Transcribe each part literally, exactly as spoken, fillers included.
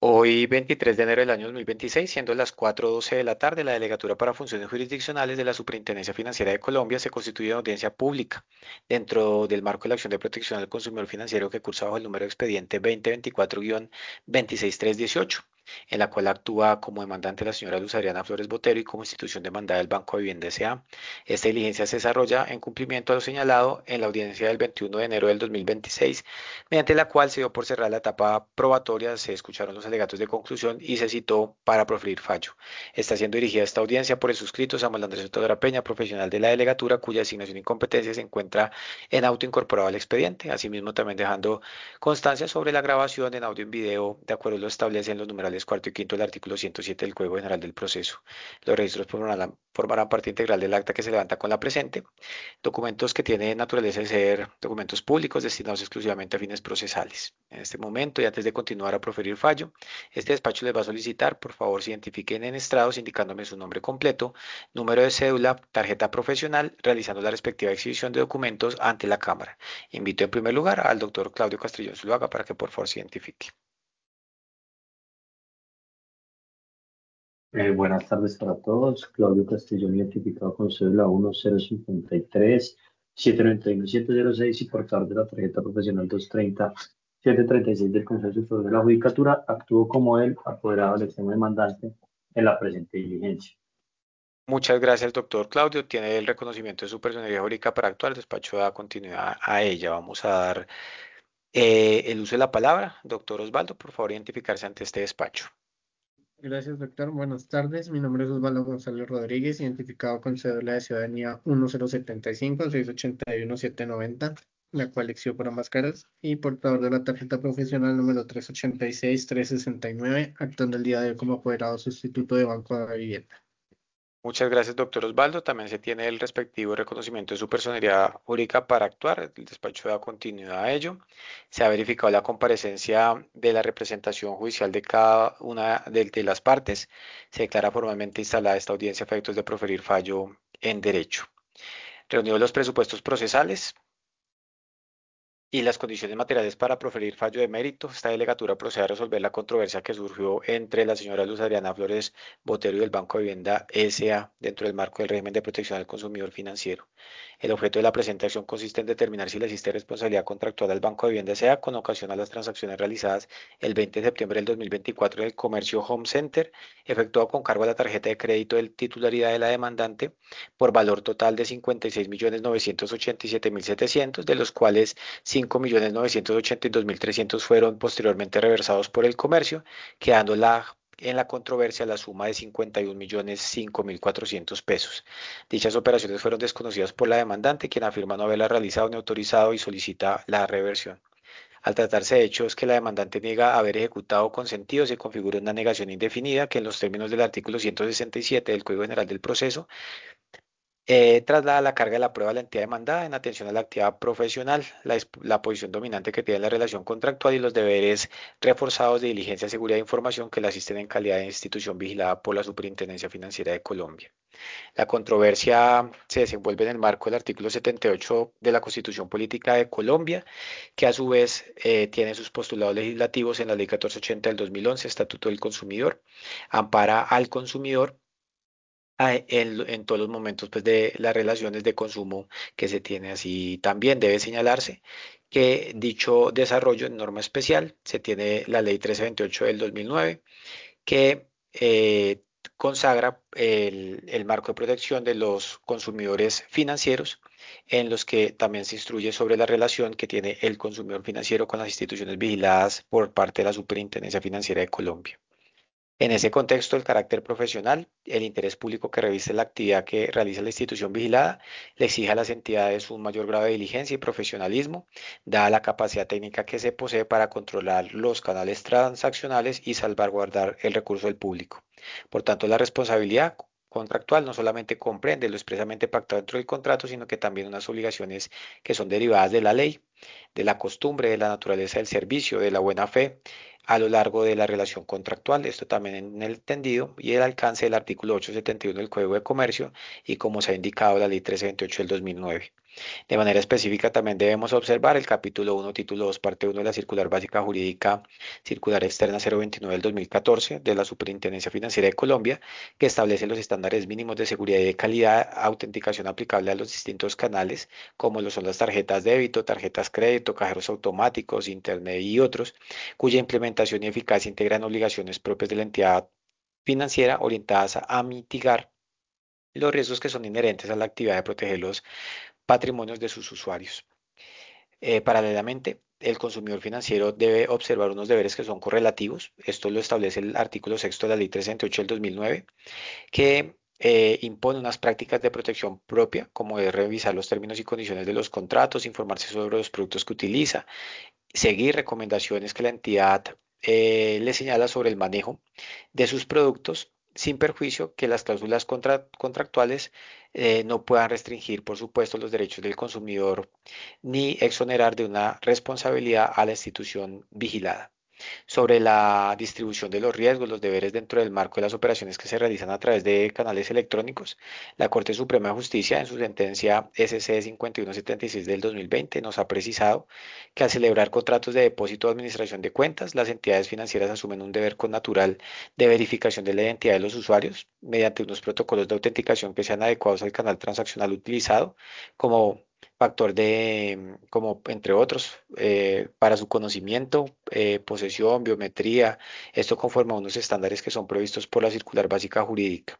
Hoy, veintitrés de enero del año dos mil veintiséis, siendo las cuatro y doce de la tarde, la Delegatura para Funciones Jurisdiccionales de la Superintendencia Financiera de Colombia se constituye en audiencia pública dentro del marco de la acción de protección al consumidor financiero que cursa bajo el número de expediente dos mil veinticuatro-veintiséis mil trescientos dieciocho, en la cual actúa como demandante la señora Luz Adriana Flores Botero y como institución demandada del Banco de Vivienda S A. Esta diligencia se desarrolla en cumplimiento a lo señalado en la audiencia del veintiuno de enero del dos mil veintiséis, mediante la cual se dio por cerrada la etapa probatoria, se escucharon los alegatos de conclusión y se citó para proferir fallo. Está siendo dirigida esta audiencia por el suscrito Samuel Andrés Ottavera Peña, profesional de la delegatura, cuya asignación y competencia se encuentra en auto incorporado al expediente, asimismo también dejando constancia sobre la grabación en audio y en video, de acuerdo a lo establece en los numerales cuarto y quinto del artículo ciento siete del Código General del Proceso. Los registros formarán, formarán parte integral del acta que se levanta con la presente. Documentos que tienen naturaleza de ser documentos públicos destinados exclusivamente a fines procesales. En este momento, y antes de continuar a proferir fallo, este despacho les va a solicitar, por favor, se identifiquen en estrados indicándome su nombre completo, número de cédula, tarjeta profesional, realizando la respectiva exhibición de documentos ante la Cámara. Invito en primer lugar al doctor Claudio Castrillón Zuluaga para que por favor se identifique. Eh, buenas tardes para todos. Claudio Castellón, identificado con cédula uno cero cinco tres siete nueve uno siete cero seis y portador de la tarjeta profesional dos treinta siete treinta y seis del Consejo Superior de la Judicatura, actúo como el apoderado del extremo demandante en la presente diligencia. Muchas gracias, doctor Claudio. Tiene el reconocimiento de su personería jurídica para actuar. El despacho da continuidad a ella. Vamos a dar eh, el uso de la palabra. Doctor Osvaldo, por favor, identificarse ante este despacho. Gracias, doctor. Buenas tardes. Mi nombre es Osvaldo González Rodríguez, identificado con cédula de ciudadanía uno cero siete cinco seis ocho uno siete nueve cero, la cual exijo por ambas caras, y portador de la tarjeta profesional número tres ocho seis tres seis nueve, actuando el día de hoy como apoderado sustituto de Banco de Vivienda. Muchas gracias, doctor Osvaldo. También se tiene el respectivo reconocimiento de su personería jurídica para actuar. El despacho da continuidad a ello. Se ha verificado la comparecencia de la representación judicial de cada una de, de las partes. Se declara formalmente instalada esta audiencia a efectos de proferir fallo en derecho. Reunidos los presupuestos procesales y las condiciones materiales para proferir fallo de mérito, esta delegatura procede a resolver la controversia que surgió entre la señora Luz Adriana Flores Botero y el Banco de Vivienda S A dentro del marco del régimen de protección al consumidor financiero. El objeto de la presente acción consiste en determinar si le existe responsabilidad contractual al Banco de Vivienda S A con ocasión a las transacciones realizadas el veinte de septiembre del dos mil veinticuatro en el Comercio Home Center, efectuado con cargo a la tarjeta de crédito de titularidad de la demandante por valor total de cincuenta y seis millones novecientos ochenta y siete mil setecientos, de los cuales cinco millones novecientos ochenta y dos mil trescientos fueron posteriormente reversados por el comercio, quedando la, en la controversia la suma de cincuenta y un millones cinco mil cuatrocientos pesos. Dichas operaciones fueron desconocidas por la demandante, quien afirma no haberla realizado ni autorizado y solicita la reversión. Al tratarse de hechos que la demandante niega haber ejecutado o consentido, se configura una negación indefinida que en los términos del artículo ciento sesenta y siete del Código General del Proceso eh, traslada la carga de la prueba a la entidad demandada en atención a la actividad profesional, la, la posición dominante que tiene la relación contractual y los deberes reforzados de diligencia, seguridad e información que la asisten en calidad de institución vigilada por la Superintendencia Financiera de Colombia. La controversia se desenvuelve en el marco del artículo setenta y ocho de la Constitución Política de Colombia, que a su vez eh, tiene sus postulados legislativos en la Ley catorce ochenta del dos mil once, Estatuto del Consumidor, ampara al consumidor a- en, en todos los momentos pues, de las relaciones de consumo que se tiene. Así también debe señalarse que dicho desarrollo en norma especial se tiene la Ley trescientos veintiocho del dos mil nueve, que eh, consagra el, el marco de protección de los consumidores financieros, en los que también se instruye sobre la relación que tiene el consumidor financiero con las instituciones vigiladas por parte de la Superintendencia Financiera de Colombia. En ese contexto, el carácter profesional, el interés público que reviste la actividad que realiza la institución vigilada, le exige a las entidades un mayor grado de diligencia y profesionalismo, dada la capacidad técnica que se posee para controlar los canales transaccionales y salvaguardar el recurso del público. Por tanto, la responsabilidad contractual no solamente comprende lo expresamente pactado dentro del contrato, sino que también unas obligaciones que son derivadas de la ley, de la costumbre, de la naturaleza del servicio, de la buena fe, a lo largo de la relación contractual. Esto también en el entendido y el alcance del artículo ochocientos setenta y uno del Código de Comercio y como se ha indicado la Ley trece veintiocho del dos mil nueve. De manera específica, también debemos observar el capítulo uno, título dos, parte uno de la Circular Básica Jurídica Circular Externa cero veintinueve del dos mil catorce de la Superintendencia Financiera de Colombia, que establece los estándares mínimos de seguridad y de calidad, autenticación aplicable a los distintos canales, como lo son las tarjetas débito, tarjetas crédito, cajeros automáticos, Internet y otros, cuya implementación y eficacia integran obligaciones propias de la entidad financiera orientadas a, a mitigar los riesgos que son inherentes a la actividad de proteger los patrimonios de sus usuarios. Eh, paralelamente, el consumidor financiero debe observar unos deberes que son correlativos. Esto lo establece el artículo sexto de la Ley trescientos ocho del dos mil nueve, que eh, impone unas prácticas de protección propia, como es revisar los términos y condiciones de los contratos, informarse sobre los productos que utiliza, seguir recomendaciones que la entidad eh, le señala sobre el manejo de sus productos, sin perjuicio que las cláusulas contra- contractuales eh, no puedan restringir, por supuesto, los derechos del consumidor ni exonerar de una responsabilidad a la institución vigilada. Sobre la distribución de los riesgos, los deberes dentro del marco de las operaciones que se realizan a través de canales electrónicos, la Corte Suprema de Justicia, en su sentencia S C cincuenta y uno setenta y seis del dos mil veinte, nos ha precisado que al celebrar contratos de depósito o administración de cuentas, las entidades financieras asumen un deber connatural de verificación de la identidad de los usuarios mediante unos protocolos de autenticación que sean adecuados al canal transaccional utilizado, como factor de, como entre otros, eh, para su conocimiento, eh, posesión, biometría, esto conforme a unos estándares que son previstos por la Circular Básica Jurídica.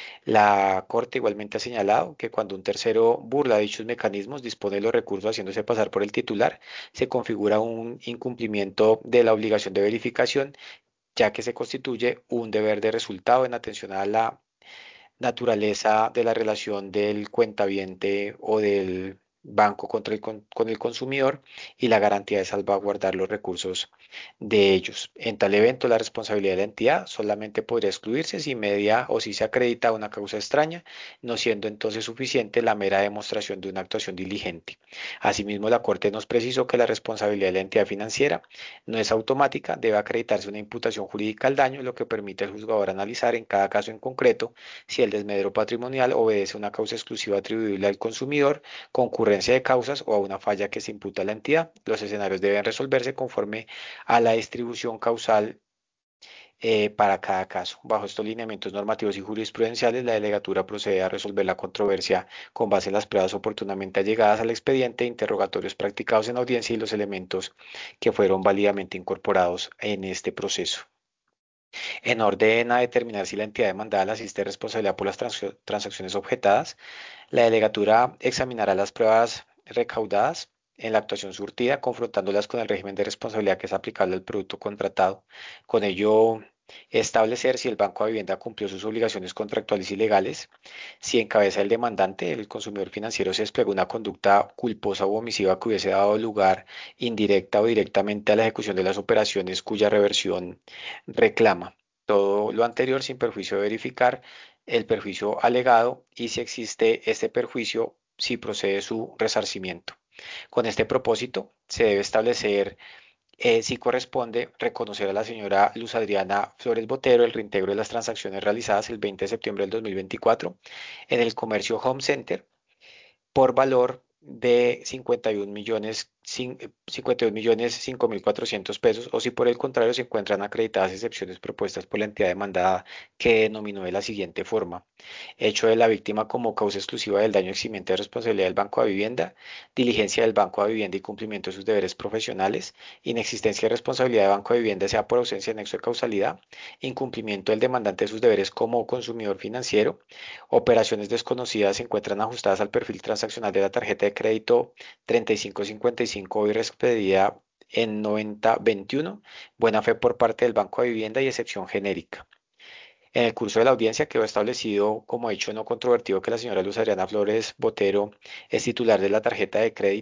La Corte igualmente ha señalado que cuando un tercero burla dichos mecanismos, dispone de los recursos haciéndose pasar por el titular, se configura un incumplimiento de la obligación de verificación, ya que se constituye un deber de resultado en atención a la naturaleza de la relación del cuentaviente o del banco contra el con, con el consumidor y la garantía de salvaguardar los recursos de ellos. En tal evento, la responsabilidad de la entidad solamente podría excluirse si media o si se acredita una causa extraña, no siendo entonces suficiente la mera demostración de una actuación diligente. Asimismo, la Corte nos precisó que la responsabilidad de la entidad financiera no es automática, debe acreditarse una imputación jurídica al daño, lo que permite al juzgador analizar en cada caso en concreto si el desmedro patrimonial obedece a una causa exclusiva atribuible al consumidor, concurrencia de causas o a una falla que se imputa a la entidad. Los escenarios deben resolverse conforme a la distribución causal eh, para cada caso. Bajo estos lineamientos normativos y jurisprudenciales, la delegatura procede a resolver la controversia con base en las pruebas oportunamente allegadas al expediente, interrogatorios practicados en audiencia y los elementos que fueron válidamente incorporados en este proceso. En orden a determinar si la entidad demandada asiste responsabilidad por las trans- transacciones objetadas, la delegatura examinará las pruebas recaudadas en la actuación surtida, confrontándolas con el régimen de responsabilidad que es aplicable al producto contratado. Con ello, establecer si el Banco de Vivienda cumplió sus obligaciones contractuales y legales, si en cabeza del demandante, el consumidor financiero, se desplegó una conducta culposa u omisiva que hubiese dado lugar indirecta o directamente a la ejecución de las operaciones cuya reversión reclama. Todo lo anterior sin perjuicio de verificar el perjuicio alegado y si existe este perjuicio, si procede su resarcimiento. Con este propósito, se debe establecer eh, si corresponde reconocer a la señora Luz Adriana Flores Botero el reintegro de las transacciones realizadas el veinte de septiembre del dos mil veinticuatro en el comercio Home Center por valor de cincuenta y un millones, cin- cincuenta y un millones cinco mil cuatrocientos pesos, o si por el contrario se encuentran acreditadas excepciones propuestas por la entidad demandada que denominó de la siguiente forma: hecho de la víctima como causa exclusiva del daño eximiente de responsabilidad del Banco de Vivienda, diligencia del Banco de Vivienda y cumplimiento de sus deberes profesionales, inexistencia de responsabilidad del Banco de Vivienda sea por ausencia de nexo de causalidad, incumplimiento del demandante de sus deberes como consumidor financiero, operaciones desconocidas se encuentran ajustadas al perfil transaccional de la tarjeta de crédito treinta y cinco cincuenta y cinco hoy expedida en noventa veintiuno, buena fe por parte del Banco de Vivienda y excepción genérica. En el curso de la audiencia quedó establecido como hecho no controvertido que la señora Luz Adriana Flores Botero es titular de la tarjeta de crédito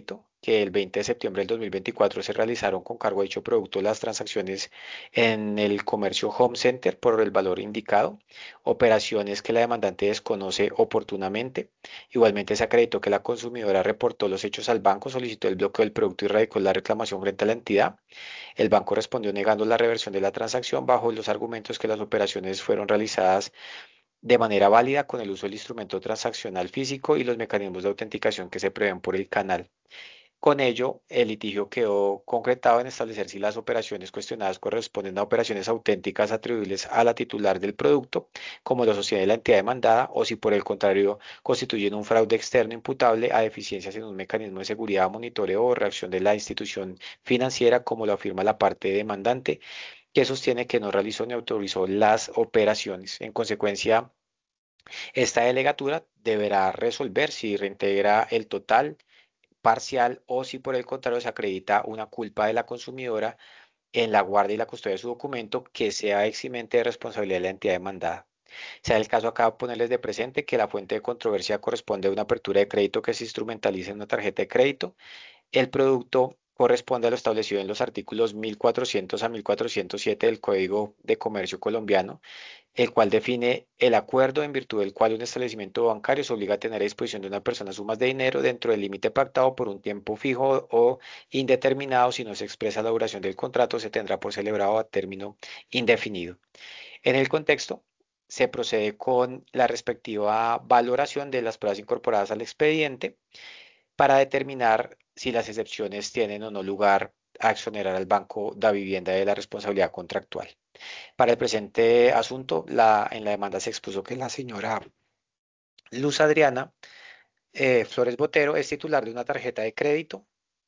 que el veinte de septiembre del dos mil veinticuatro se realizaron con cargo a dicho producto las transacciones en el comercio Home Center por el valor indicado, operaciones que la demandante desconoce oportunamente. Igualmente se acreditó que la consumidora reportó los hechos al banco, solicitó el bloqueo del producto y radicó la reclamación frente a la entidad. El banco respondió negando la reversión de la transacción bajo los argumentos que las operaciones fueron realizadas de manera válida con el uso del instrumento transaccional físico y los mecanismos de autenticación que se prevén por el canal. Con ello, el litigio quedó concretado en establecer si las operaciones cuestionadas corresponden a operaciones auténticas atribuibles a la titular del producto, como lo sostiene la entidad demandada, o si por el contrario constituyen un fraude externo imputable a deficiencias en un mecanismo de seguridad, monitoreo o reacción de la institución financiera, como lo afirma la parte demandante, que sostiene que no realizó ni autorizó las operaciones. En consecuencia, esta delegatura deberá resolver si reintegra el total, parcial o si por el contrario se acredita una culpa de la consumidora en la guardia y la custodia de su documento que sea eximente de responsabilidad de la entidad demandada. Sea el caso acá ponerles de presente que la fuente de controversia corresponde a una apertura de crédito que se instrumentaliza en una tarjeta de crédito. El producto corresponde a lo establecido en los artículos mil cuatrocientos a mil cuatrocientos siete del Código de Comercio colombiano, el cual define el acuerdo en virtud del cual un establecimiento bancario se obliga a tener a disposición de una persona sumas de dinero dentro del límite pactado por un tiempo fijo o indeterminado. Si no se expresa la duración del contrato, se tendrá por celebrado a término indefinido. En el contexto, se procede con la respectiva valoración de las pruebas incorporadas al expediente para determinar si las excepciones tienen o no lugar a exonerar al Banco da Vivienda de la responsabilidad contractual. Para el presente asunto, la, en la demanda se expuso que la señora Luz Adriana eh, Flores Botero es titular de una tarjeta de crédito.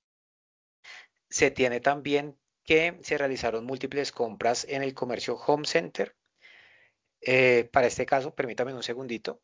Se tiene también que se realizaron múltiples compras en el comercio Home Center. Eh, para este caso, permítame un segundito.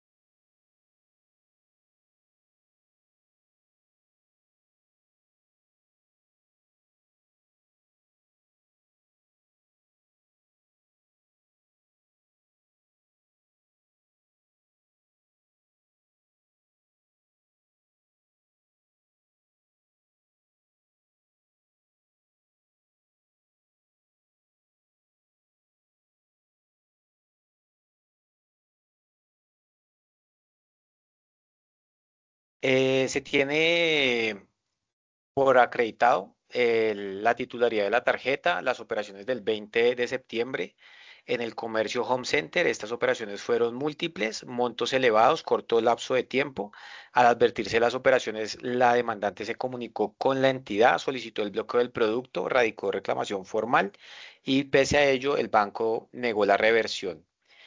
Eh, se tiene por acreditado el- la titularidad de la tarjeta, las operaciones del veinte de septiembre en el comercio Home Center. Estas operaciones fueron múltiples, montos elevados, corto lapso de tiempo. Al advertirse las operaciones, la demandante se comunicó con la entidad, solicitó el bloqueo del producto, radicó reclamación formal y pese a ello el banco negó la reversión.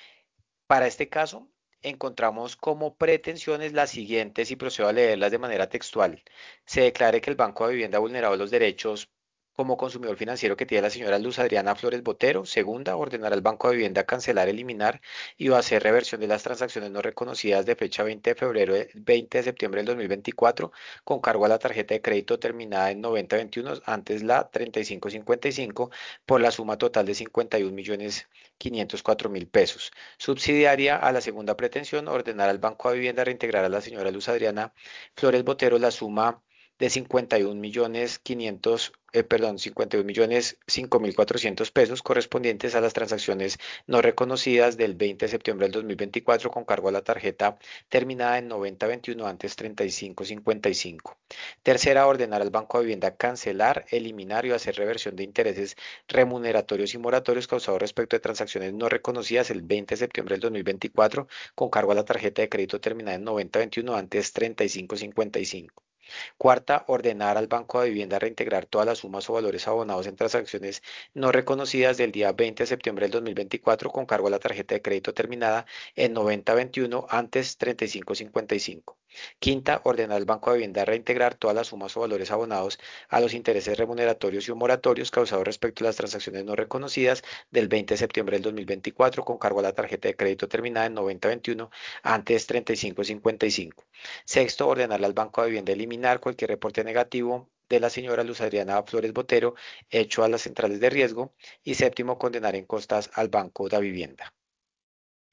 Para este caso, encontramos como pretensiones las siguientes y procedo a leerlas de manera textual. Se declare que el Banco de Vivienda ha vulnerado los derechos como consumidor financiero que tiene la señora Luz Adriana Flores Botero. Segunda, ordenar al Banco de Vivienda cancelar, eliminar y o hacer reversión de las transacciones no reconocidas de fecha veinte de febrero, de- veinte de septiembre del dos mil veinticuatro con cargo a la tarjeta de crédito terminada en noventa veintiuno, antes la treinta y cinco cincuenta y cinco, por la suma total de cincuenta y un millones quinientos cuatro mil pesos. Subsidiaria a la segunda pretensión, ordenar al Banco de Vivienda reintegrar a la señora Luz Adriana Flores Botero la suma de cincuenta y un millones quinientos, eh, perdón, cincuenta y un millones cinco mil cuatrocientos pesos correspondientes a las transacciones no reconocidas del veinte de septiembre del dos mil veinticuatro con cargo a la tarjeta terminada en noventa veintiuno, antes treinta y cinco cincuenta y cinco. Tercera, ordenar al Banco de Vivienda cancelar, eliminar y hacer reversión de intereses remuneratorios y moratorios causados respecto de transacciones no reconocidas el veinte de septiembre del dos mil veinticuatro con cargo a la tarjeta de crédito terminada en noventa veintiuno, antes treinta y cinco cincuenta y cinco. Cuarta, ordenar al Banco de Vivienda reintegrar todas las sumas o valores abonados en transacciones no reconocidas del día veinte de septiembre del dos mil veinticuatro con cargo a la tarjeta de crédito terminada en noventa veintiuno, antes treinta y cinco cincuenta y cinco. Quinta, ordenar al Banco de Vivienda reintegrar todas las sumas o valores abonados a los intereses remuneratorios y o moratorios causados respecto a las transacciones no reconocidas del veinte de septiembre del dos mil veinticuatro con cargo a la tarjeta de crédito terminada en noventa veintiuno, antes treinta y cinco cincuenta y cinco. Sexto, ordenarle al Banco de Vivienda eliminar cualquier reporte negativo de la señora Luz Adriana Flores Botero hecho a las centrales de riesgo. Y séptimo, condenar en costas al Banco de Vivienda.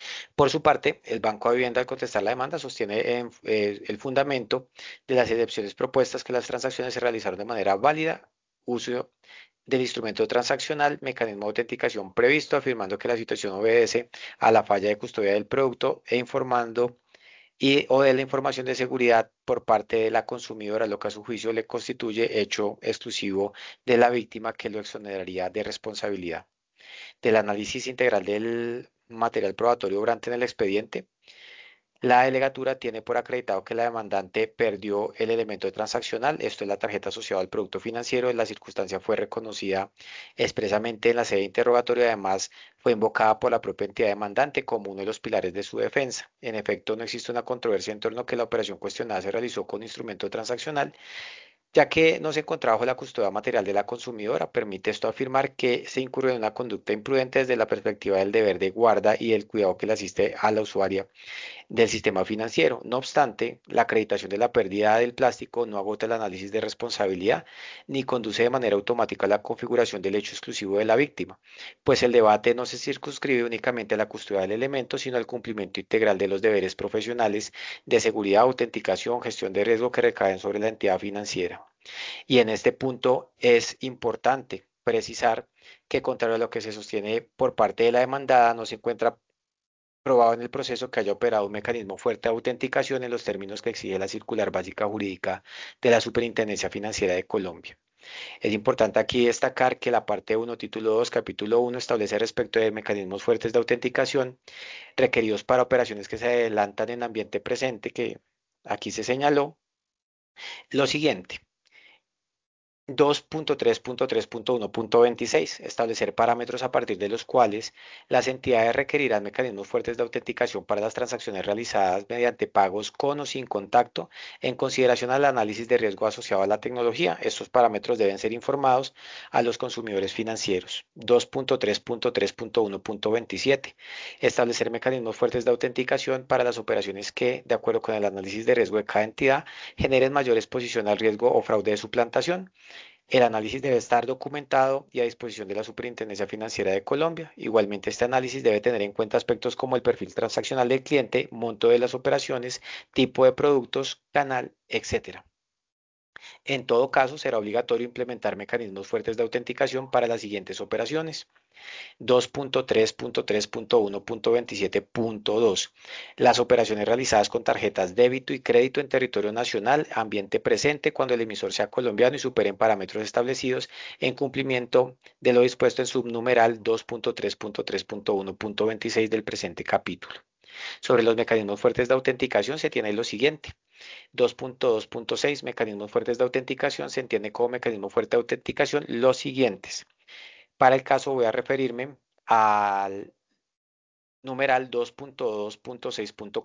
Por su parte, el Banco de Vivienda, al contestar la demanda, sostiene en, eh, el fundamento de las excepciones propuestas que las transacciones se realizaron de manera válida, uso del instrumento transaccional, mecanismo de autenticación previsto, afirmando que la situación obedece a la falla de custodia del producto e informando y o de la información de seguridad por parte de la consumidora, lo que a su juicio le constituye hecho exclusivo de la víctima que lo exoneraría de responsabilidad. Del análisis integral del material probatorio obrante en el expediente, la delegatura tiene por acreditado que la demandante perdió el elemento transaccional, esto es la tarjeta asociada al producto financiero. La circunstancia fue reconocida expresamente en la sede de interrogatorio y además fue invocada por la propia entidad demandante como uno de los pilares de su defensa. En efecto, no existe una controversia en torno a que la operación cuestionada se realizó con instrumento transaccional, ya que no se encontraba bajo la custodia material de la consumidora. Permite esto afirmar que se incurrió en una conducta imprudente desde la perspectiva del deber de guarda y el cuidado que le asiste a la usuaria del sistema financiero. No obstante, la acreditación de la pérdida del plástico no agota el análisis de responsabilidad ni conduce de manera automática a la configuración del hecho exclusivo de la víctima, pues el debate no se circunscribe únicamente a la custodia del elemento, sino al cumplimiento integral de los deberes profesionales de seguridad, autenticación, gestión de riesgo que recaen sobre la entidad financiera. Y en este punto es importante precisar que, contrario a lo que se sostiene por parte de la demandada, no se encuentra probado en el proceso que haya operado un mecanismo fuerte de autenticación en los términos que exige la circular básica jurídica de la Superintendencia Financiera de Colombia. Es importante aquí destacar que la parte uno, título dos, capítulo uno establece respecto de mecanismos fuertes de autenticación requeridos para operaciones que se adelantan en ambiente presente, que aquí se señaló lo siguiente. dos punto tres punto tres punto uno punto veintiséis. Establecer parámetros a partir de los cuales las entidades requerirán mecanismos fuertes de autenticación para las transacciones realizadas mediante pagos con o sin contacto, en consideración al análisis de riesgo asociado a la tecnología. Estos parámetros deben ser informados a los consumidores financieros. dos punto tres punto tres punto uno punto veintisiete. Establecer mecanismos fuertes de autenticación para las operaciones que, de acuerdo con el análisis de riesgo de cada entidad, generen mayor exposición al riesgo o fraude de suplantación. El análisis debe estar documentado y a disposición de la Superintendencia Financiera de Colombia. Igualmente, este análisis debe tener en cuenta aspectos como el perfil transaccional del cliente, monto de las operaciones, tipo de productos, canal, etcétera. En todo caso, será obligatorio implementar mecanismos fuertes de autenticación para las siguientes operaciones. dos punto tres punto tres punto uno punto veintisiete punto dos. Las operaciones realizadas con tarjetas débito y crédito en territorio nacional, ambiente presente, cuando el emisor sea colombiano y superen parámetros establecidos en cumplimiento de lo dispuesto en subnumeral dos punto tres punto tres punto uno punto veintiséis del presente capítulo. Sobre los mecanismos fuertes de autenticación se tiene lo siguiente. dos punto dos punto seis. Mecanismos fuertes de autenticación. Se entiende como mecanismo fuerte de autenticación los siguientes. Para el caso voy a referirme al numeral dos punto dos punto seis punto